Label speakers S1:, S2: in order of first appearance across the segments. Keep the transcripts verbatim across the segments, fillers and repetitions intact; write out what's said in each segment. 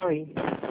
S1: Oi.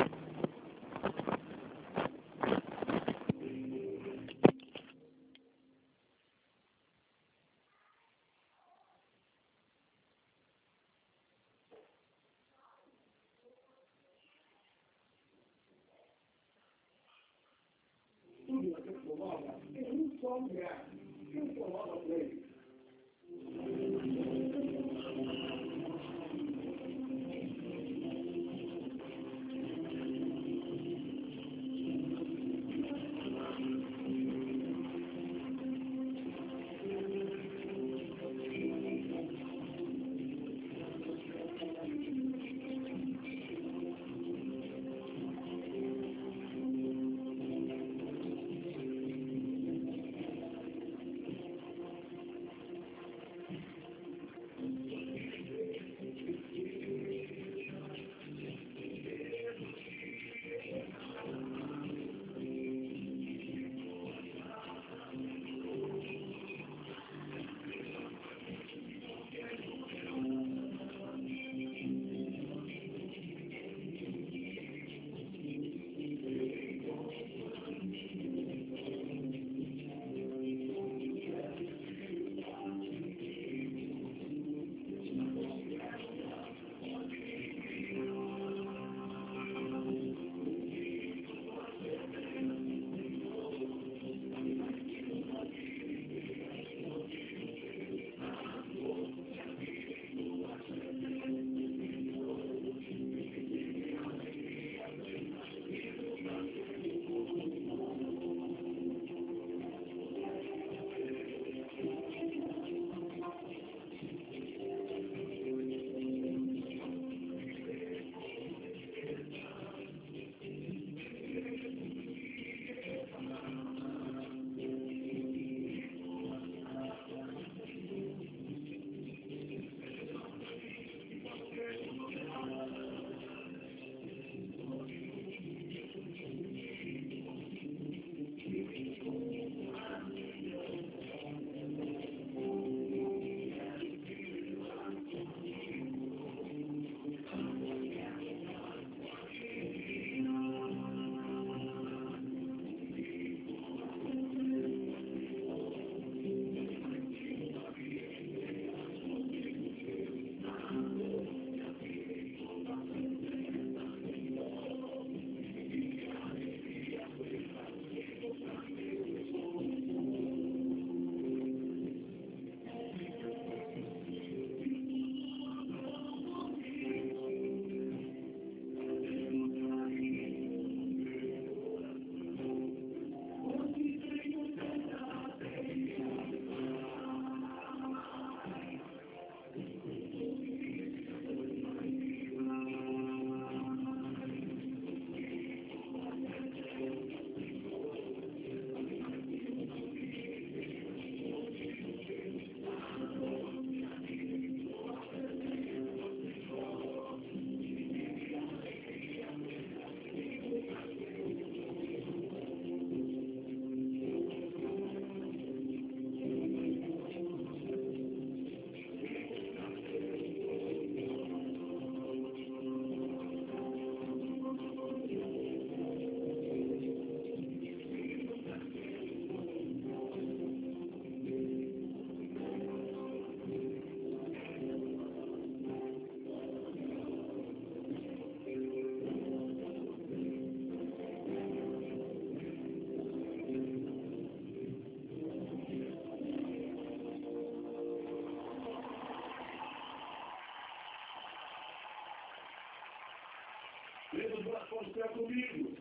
S2: Deus vai contar comigo.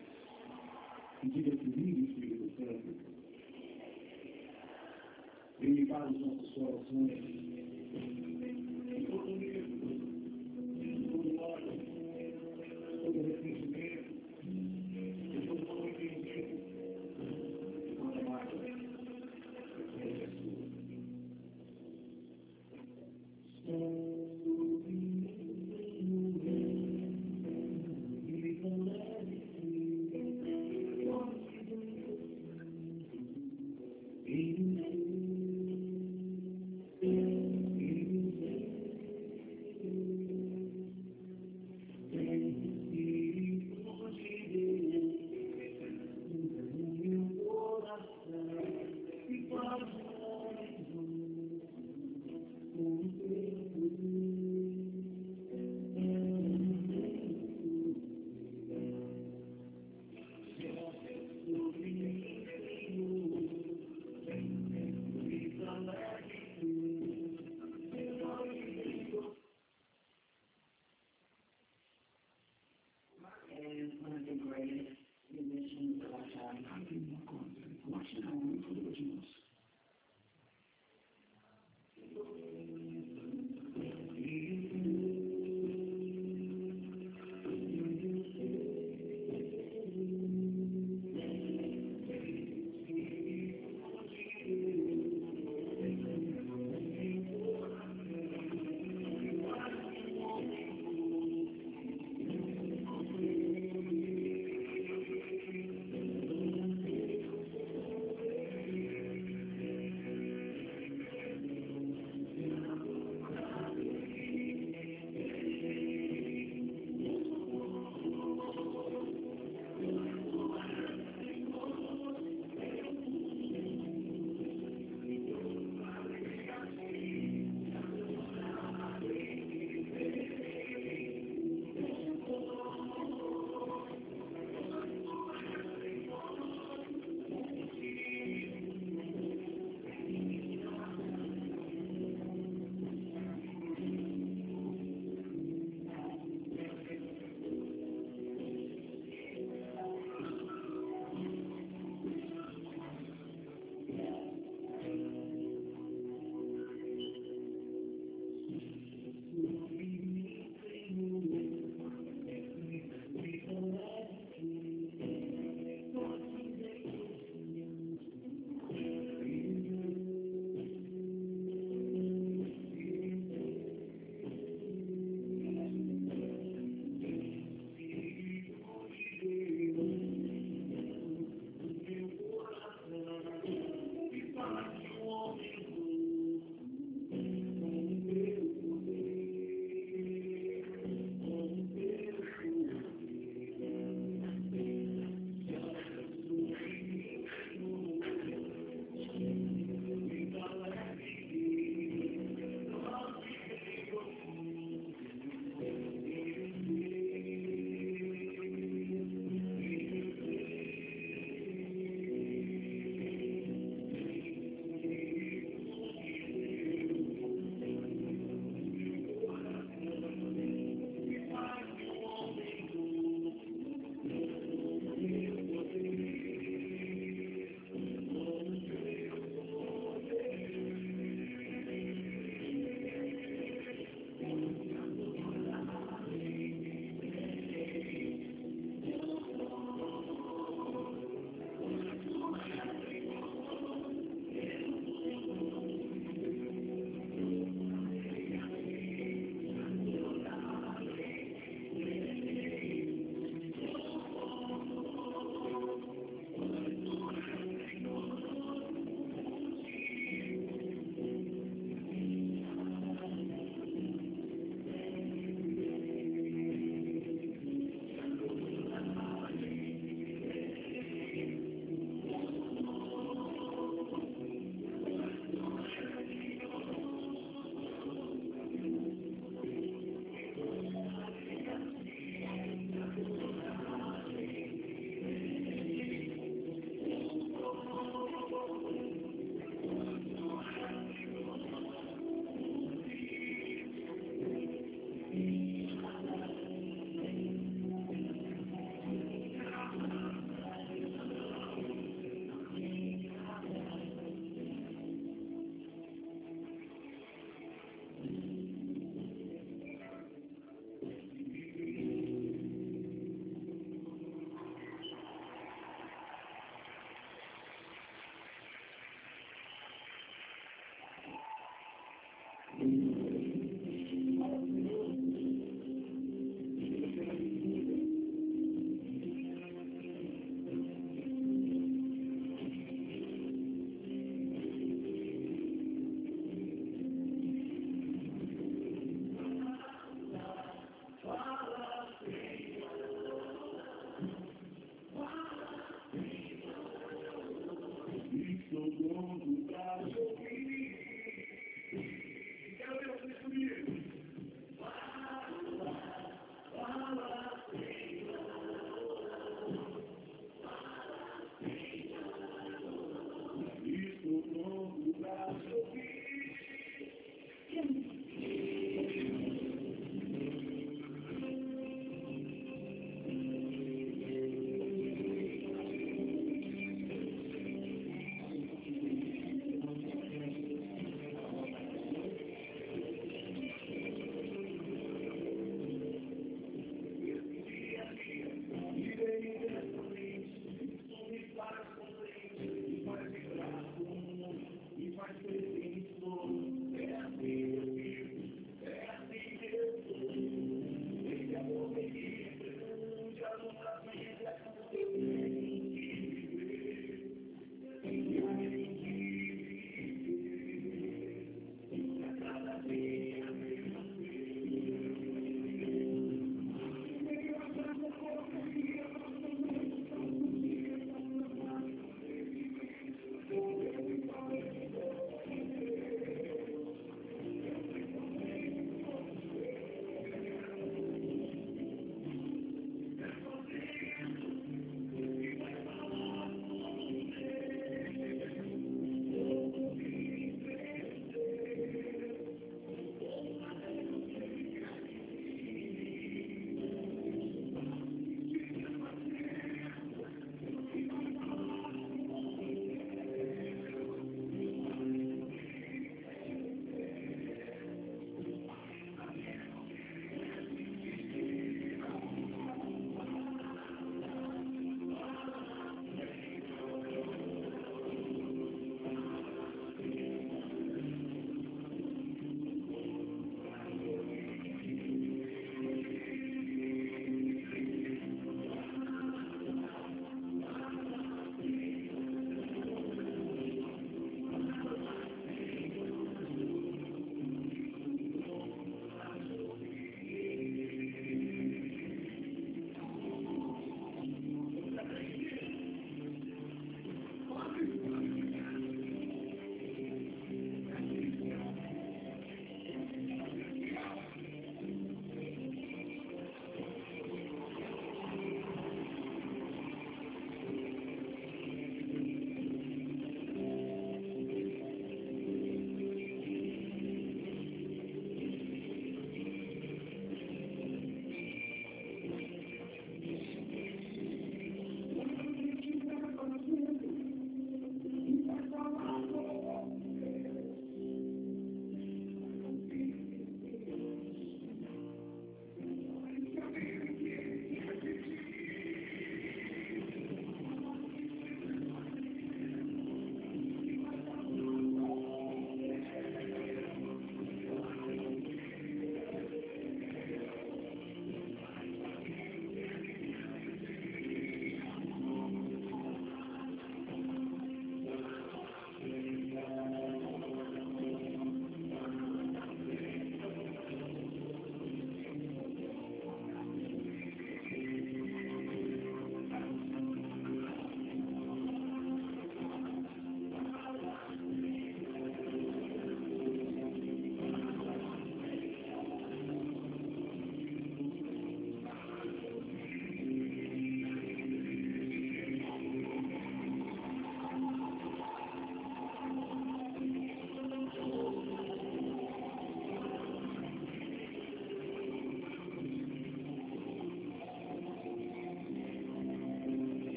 S2: E diga comigo, Espírito Santo. Venha para os nossos corações. E todo medo, todo ódio, todo arrependimento, e todo não entendimento, e toda mágoa. É Jesus.
S1: is one of the greatest musicians of our time.
S2: I think more content. Watch an album for the originals.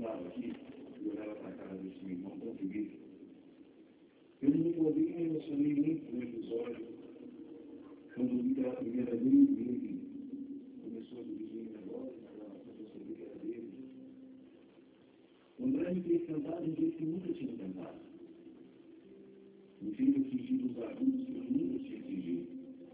S2: andava aqui, eu olhava para a cara desse meu irmão tão querido. Eu não me recordei e me emocionei muito no episódio, quando eu vi pela primeira vez ele começou a dirigir minha voz, na gravação eu sabia que era dele. O André me fez cantar de um jeito que nunca tinha cantado. Me fez atingir os agudos que eu nunca tinha atingido.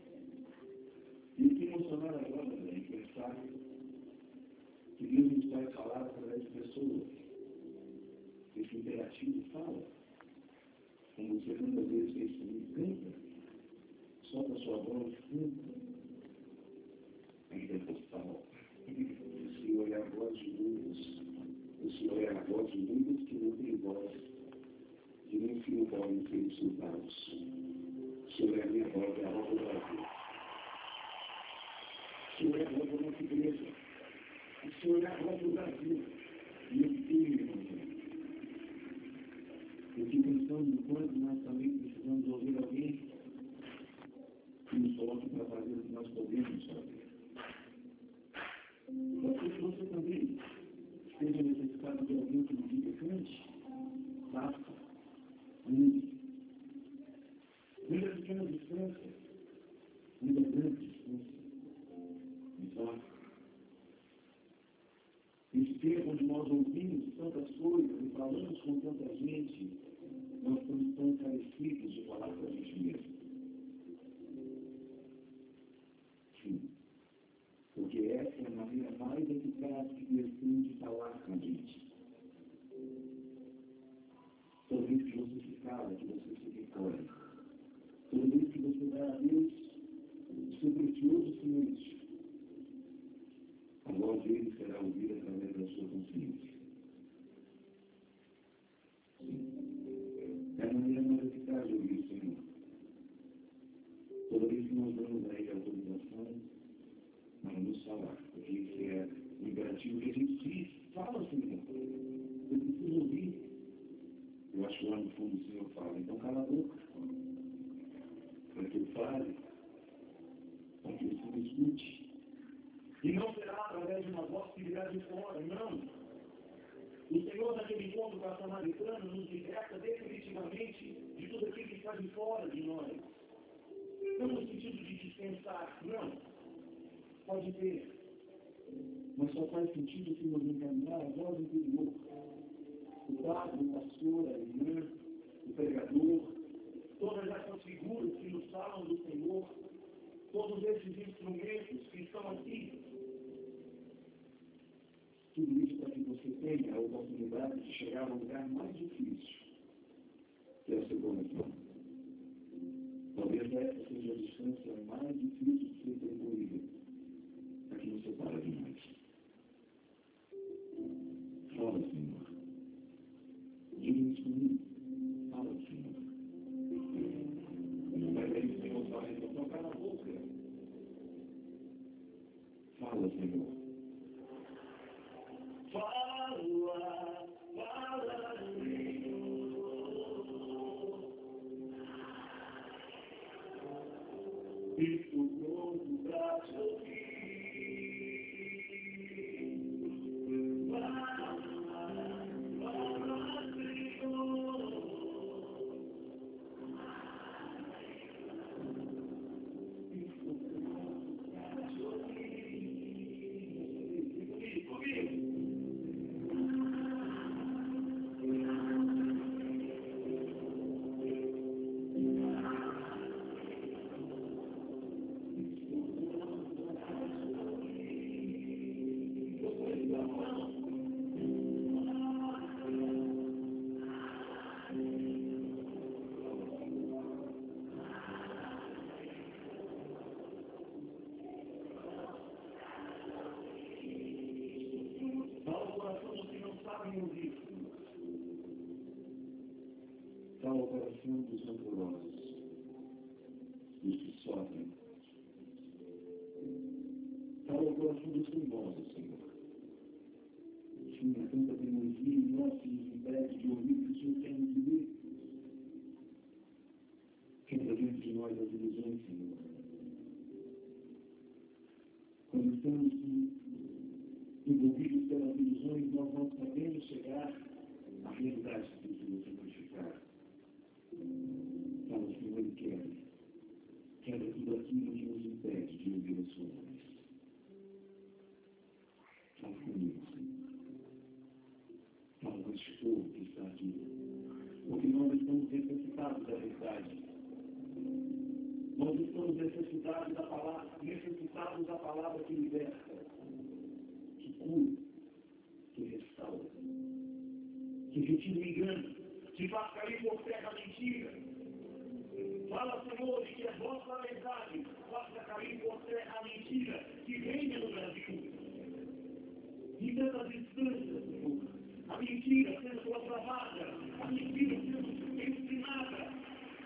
S2: E eu fiquei emocionado agora, André, em pensar que Deus nos vai falar através de pessoas. Esse imperativo fala. Como você tantas vezes fez comigo, canta. Solta a sua voz, canta. Ainda é postal. O Senhor é a voz de muitos. O Senhor é a voz de muitos que não têm voz. E nem filho podem ser insultados. O Senhor é a minha voz, é a voz do Brasil. O Senhor é a voz da nossa igreja. O Senhor é a voz do Brasil. E eu tenho, irmão. Eu fico pensando no quanto nós também precisamos ouvir alguém que nos coloque para fazer o que nós podemos fazer. Pode ser que você também esteja necessitado de alguém que lhe diga, cante, faça, ande. Mesmo a pequena distância, mesmo a grande distância, me faça. Nesse tempo onde nós ouvimos tantas coisas e falamos com tanta gente, nós estamos tão carecidos de falar para a gente mesmo. Sim. Porque essa é a maneira mais eficaz que Deus tem de falar com a gente. Toda vez que você se cala, que você se recolhe. Toda vez que você dá a Deus o seu precioso silêncio, a voz dele será ouvida através da sua consciência. Sim. É a maneira mais eficaz de ouvir o Senhor. Toda vez que nós damos a Ele autorização, nós vamos falar. Porque isso é o imperativo que a gente diz. Fala, Senhor. Eu preciso ouvir. Eu acho que lá no fundo o Senhor fala. Então cala a boca. Para que eu fale. Para que o Senhor escute. E não será através de uma voz que virá de fora, não. O Senhor, naquele encontro com a samaritana, nos liberta definitivamente de tudo aquilo que está de fora de nós. Não no sentido de dispensar, não. Pode ter. Mas só faz sentido se nos encaminhar a voz interior. O padre, o pastor, a irmã, o pregador, todas essas figuras que nos falam do Senhor, todos esses instrumentos que estão aqui, tudo isso para que você tenha a oportunidade de chegar ao lugar mais difícil, que é o seu coração. Talvez essa seja a distância mais difícil de ser percorrida, aqui você para demais. Fala, Senhor. Diga isso comigo. Fala, Senhor. Mas aí o Senhor fala, então toca na boca. Fala, Senhor. Fala, fala, Senhor. Estou pronto para te ouvir. Fala, fala, Senhor. Estou pronto para te ouvir. Comigo. Fala o coração dos rancorosos, dos que sofrem. Fala o coração dos teimosos, Senhor. Sim, há tanta teimosia em nós que nos impede de ouvir o que o Senhor quer nos dizer. Quebra dentro de nós as ilusões, Senhor. Quando estamos envolvidos pelas ilusões, nós não podemos chegar à realidade espiritual simplificada. Fala, Senhor, e quebra. Quebra tudo aquilo que nos impede de ouvir a sua voz. Fala comigo, Senhor. Fala com este povo que está aqui. Porque nós estamos necessitados da verdade. Nós estamos necessitados da palavra, necessitados da palavra que liberta, que cura, que restaura, que retira o engano, que faz cair por terra a mentira. Fala, Senhor, que a vossa verdade faça cair por terra a mentira que reina no Brasil. Em tantas instâncias, Senhor, a mentira sendo proclamada, a mentira sendo ensinada.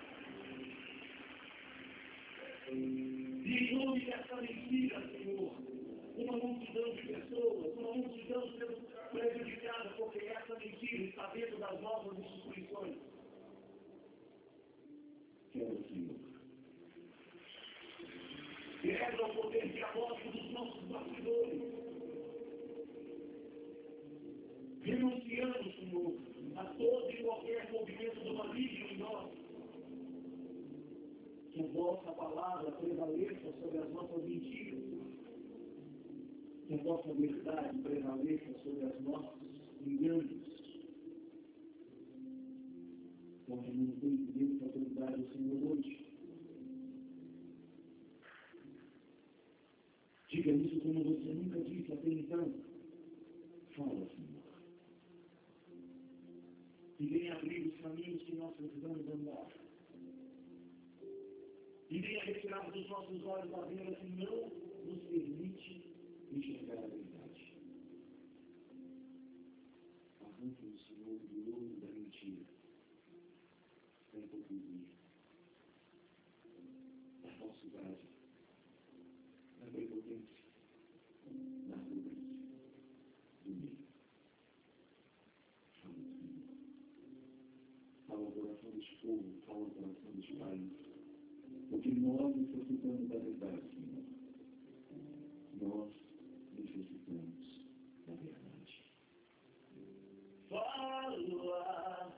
S2: E em nome dessa mentira, Senhor, uma multidão de pessoas, uma multidão sendo prejudicada, porque essa mentira está dentro das nossas instituições. Quero, Senhor. Quebra o poder diabólico dos nossos bastidores. Renunciamos, Senhor, a todo e qualquer movimento do maligno em nós. Que a vossa palavra prevaleça sobre as nossas mentiras. Que a vossa verdade prevaleça sobre as nossas enganos. Nós não temos direito de autoridade ao Senhor hoje. Diga isso como você nunca disse até então. Fala, Senhor. E venha abrir os caminhos que nós precisamos andar. E venha retirar dos nossos olhos a venda que não nos permite enxergar a verdade. Arranque o Senhor do lodo da mentira, da hipocrisia, da falsidade, da prepotência, da arrogância, do medo. Fala, Senhor. Fala o coração deste povo, fala o coração deste país. Porque nós necessitamos da verdade, Senhor. Nós necessitamos da verdade. Fala!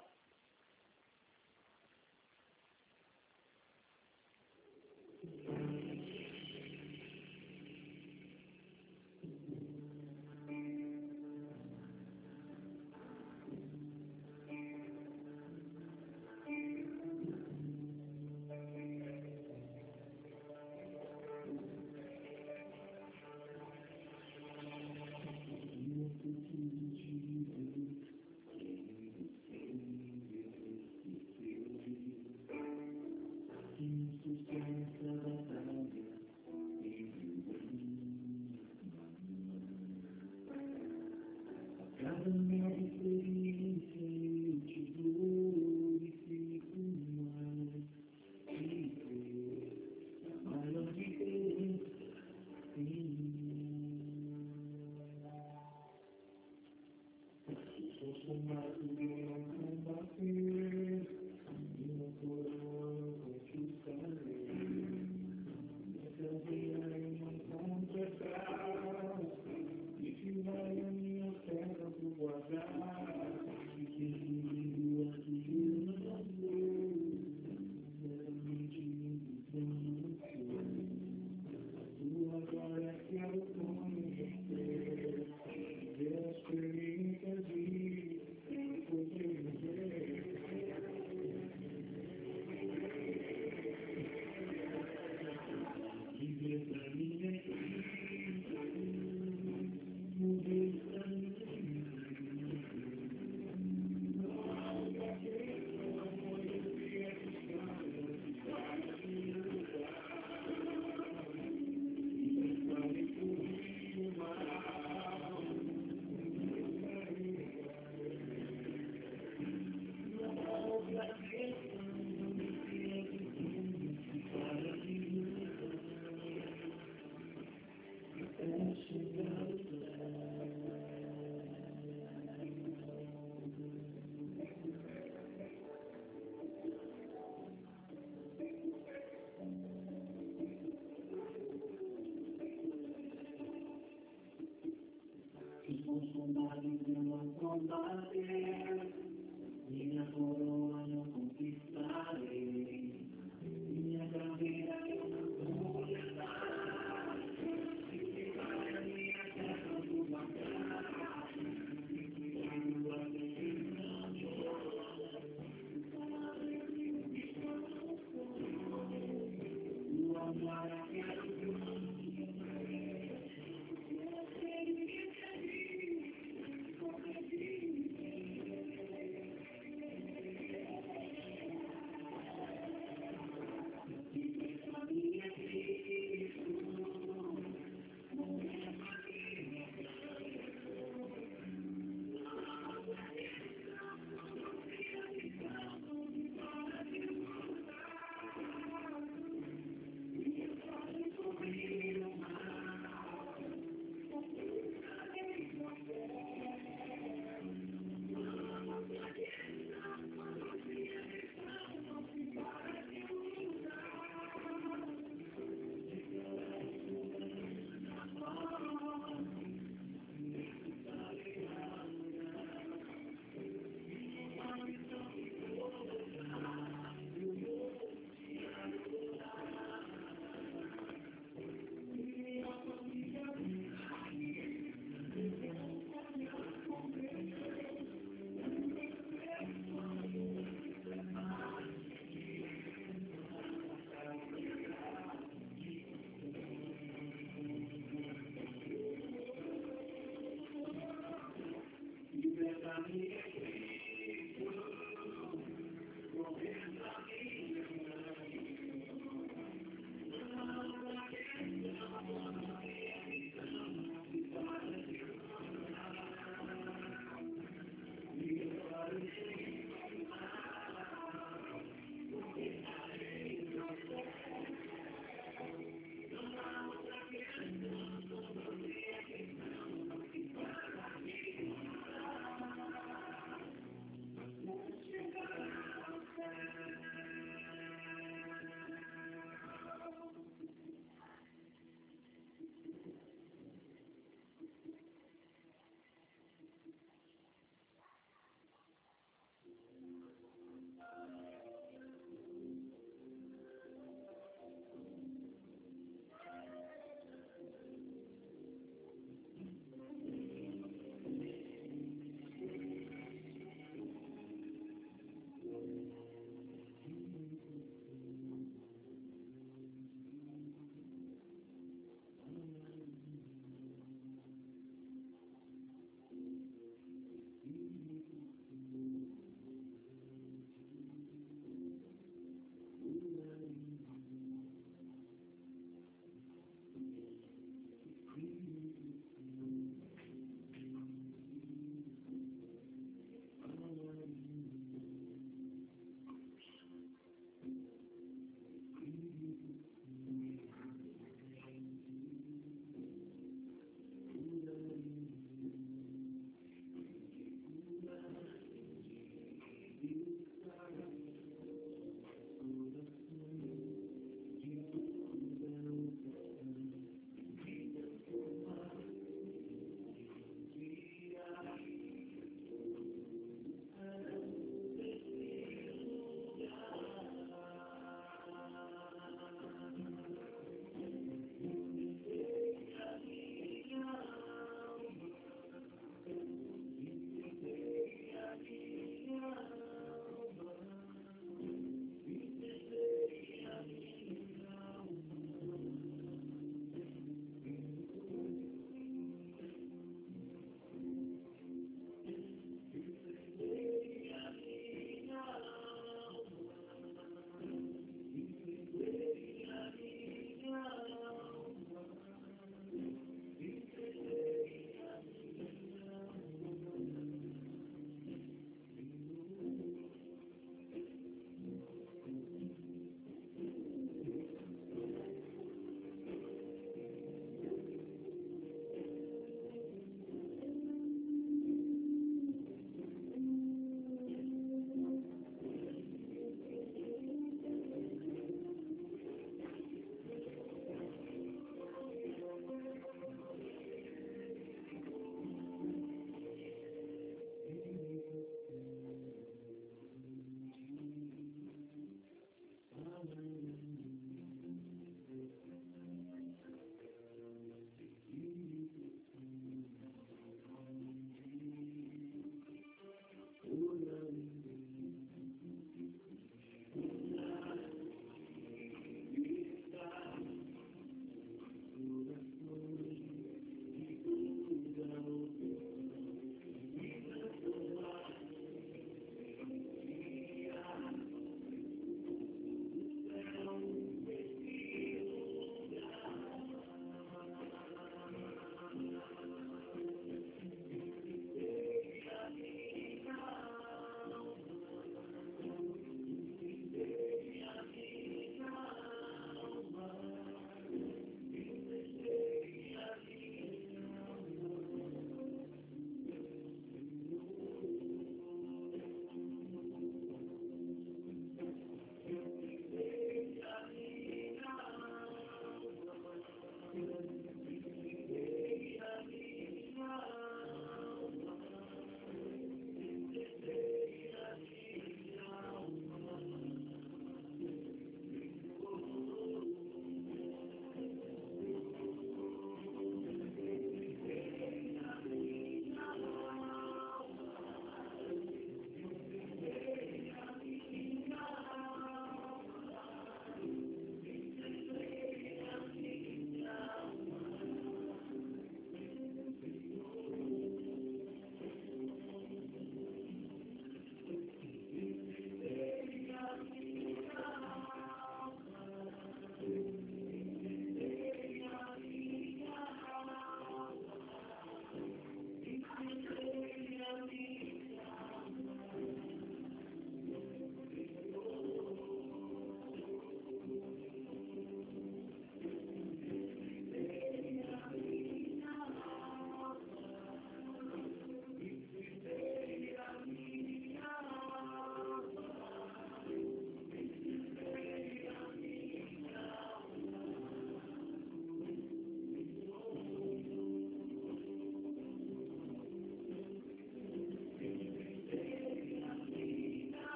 S2: Cada nova experiência eu te glorifico mais. E ver a maior diferença em mim. Estou somado a combater, minha coroa conquistarei. Nessa vida eu não encontro a graça, e que vai a minha terra por guardar. E que inimigo aqui eu não sou, sinceramente não sou. A tua glória quero conhecer, ver a experiência de poder ver. Viver pra mim é Cristo, viver pra mim é
S1: Sus combates no combater, ni la corona no conquistaré, ni la carrera yo no voy a dar, si para mí hacerlo tu bandera, tu amar hacia el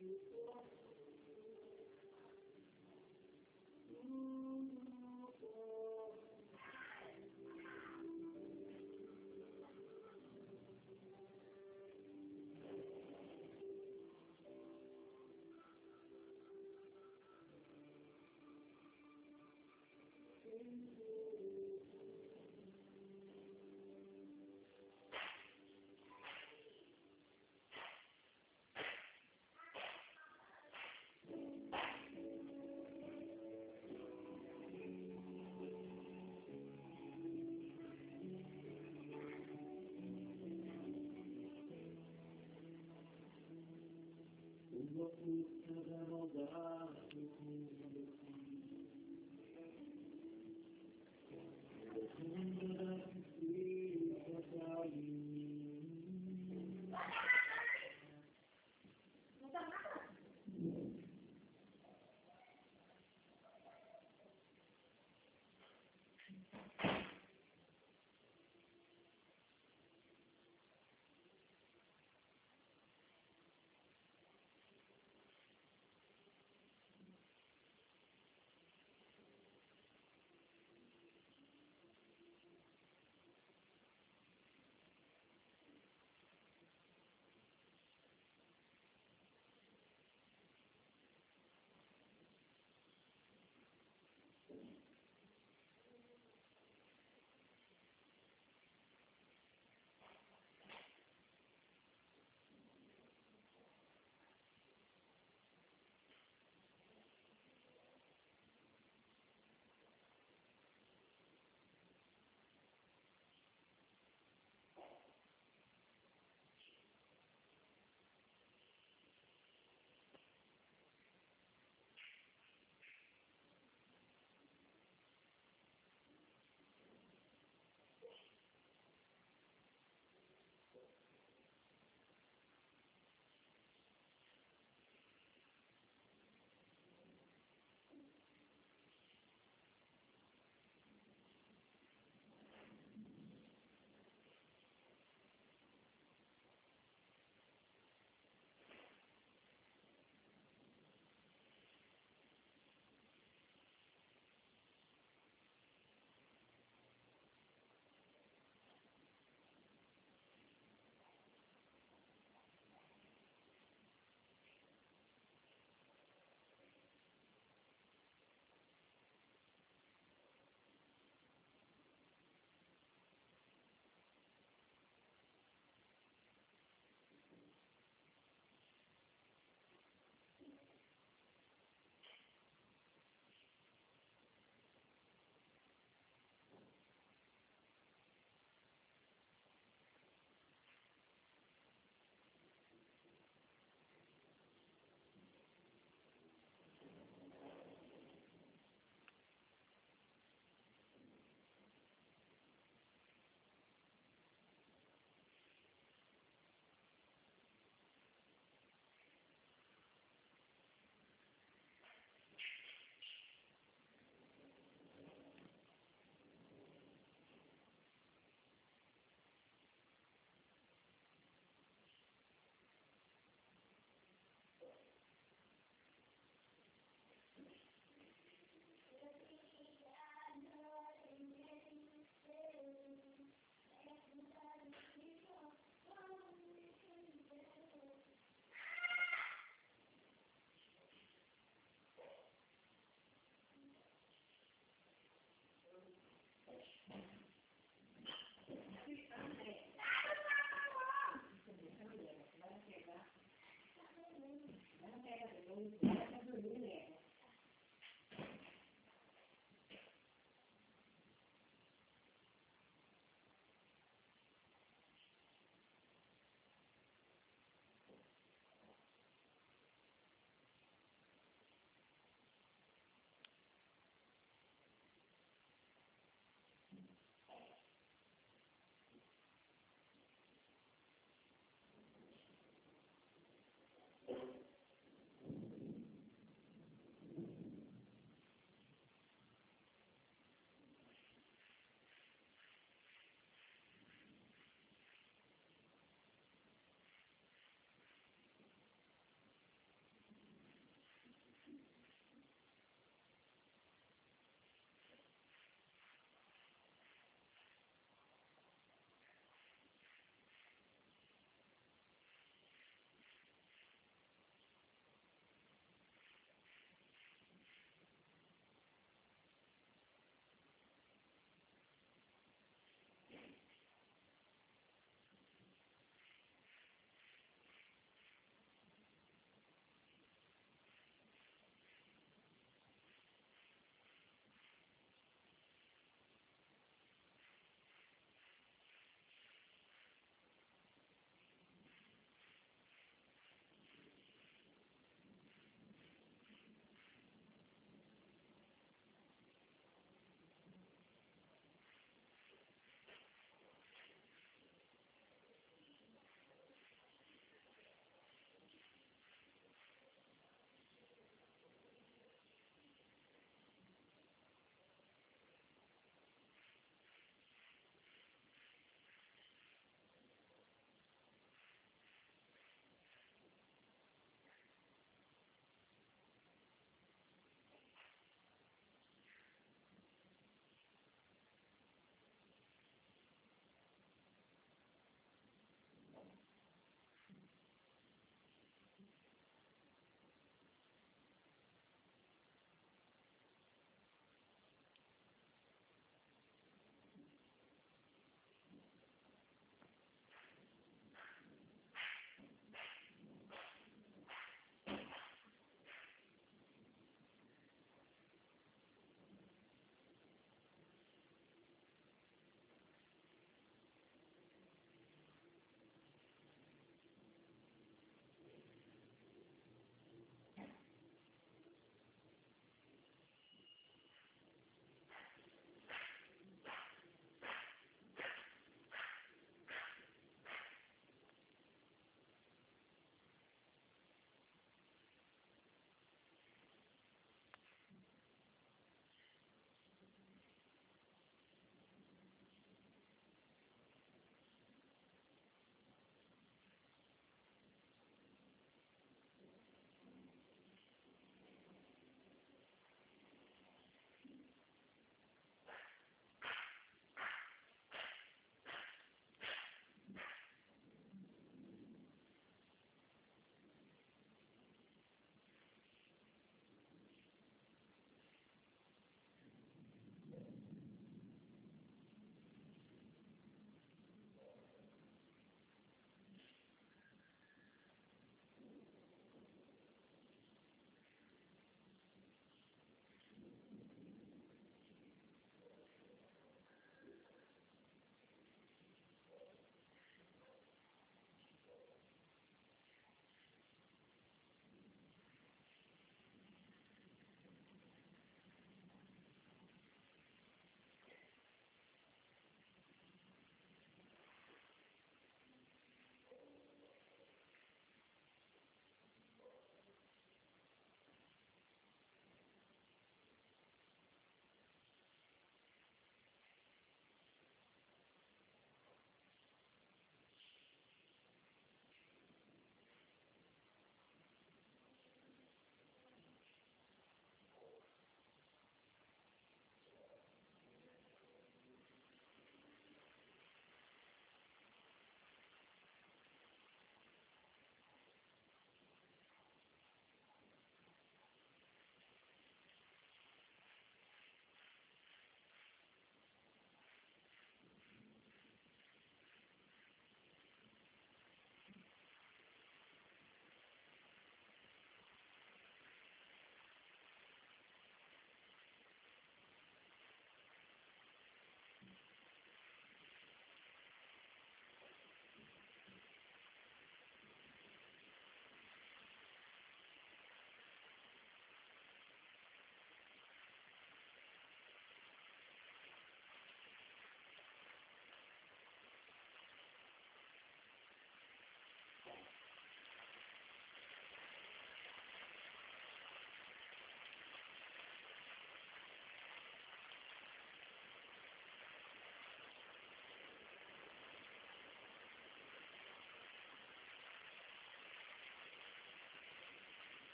S1: Thank you.